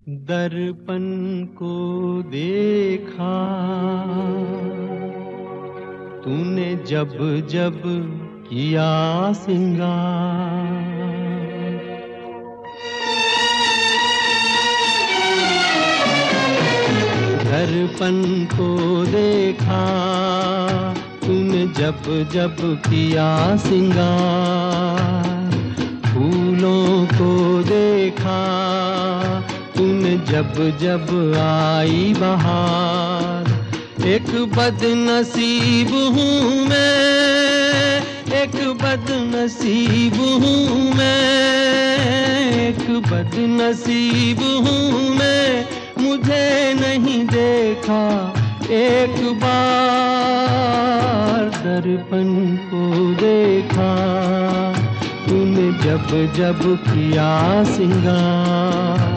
दर्पण को देखा तूने जब जब किया सिंगार। दर्पण को देखा तूने जब जब किया सिंगार। फूलों को देखा तूने जब जब आई बहार। एक बदनसीब हूँ मैं, एक बदनसीब हूँ मैं, एक बदनसीब हूँ मैं। मुझे नहीं देखा एक बार। दर्पण को देखा तूने जब जब किया सिंगार।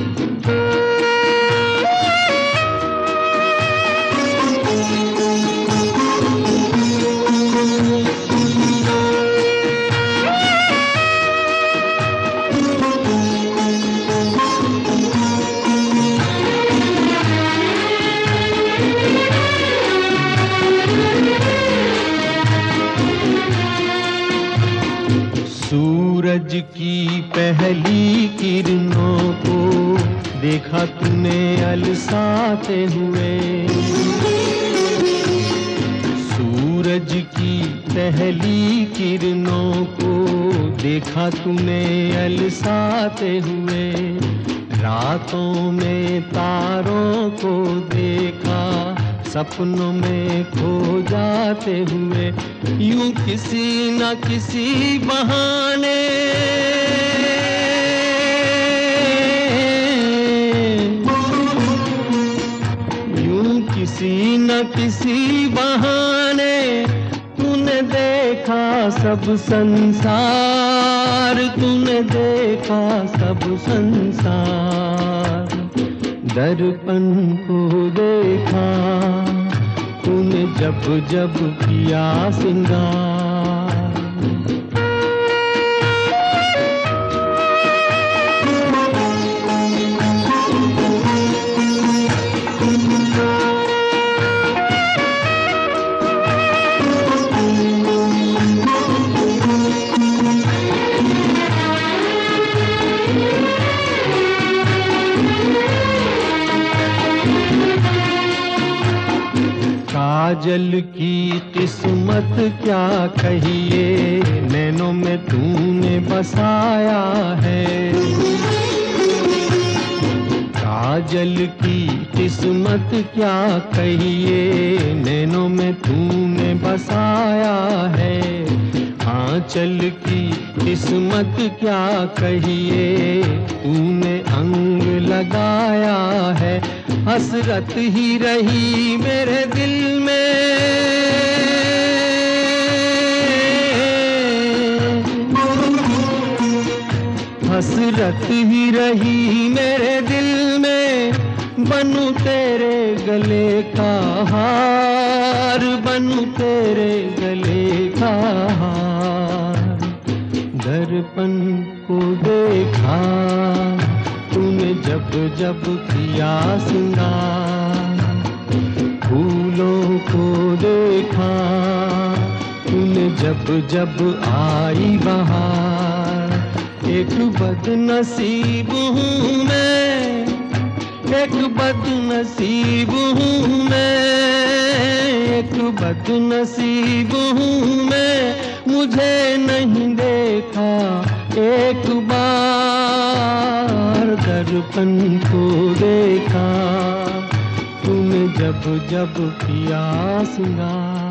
सूरज की पहली किरणों को देखा तूने अलसाते हुए। सूरज की पहली किरणों को देखा तूने अलसाते हुए। रातों में तारों को देखा सपनों में खो जाते हुए। यूं किसी न किसी बहाने यूं किसी न किसी बहाने तूने देखा सब संसार। तूने देखा सब संसार। दर्पण को देखा तूने जब जब किया सिंगार। काजल की किस्मत क्या कहिए, नैनों में तूने बसाया है। काजल की किस्मत क्या कहिए, नैनों में तूने बसाया है। आंचल की किस्मत क्या कहिए, तूने अंग लगाया है। हसरत ही रही मेरे दिल में, हसरत ही रही मेरे दिल में। बनूं तेरे गले का हार, बनूं तेरे गले का हार। दर्पण को देखा तूने जब जब किया सिंगार। फूलों को देखा तूने जब जब आई बहार। एक बदनसीब हूँ मैं, एक बदनसीब हूँ मैं, एक बदनसीब हूँ मैं। मुझे नहीं देखा एक बार। दर्पण को देखा तूने जब जब किया सिंगार।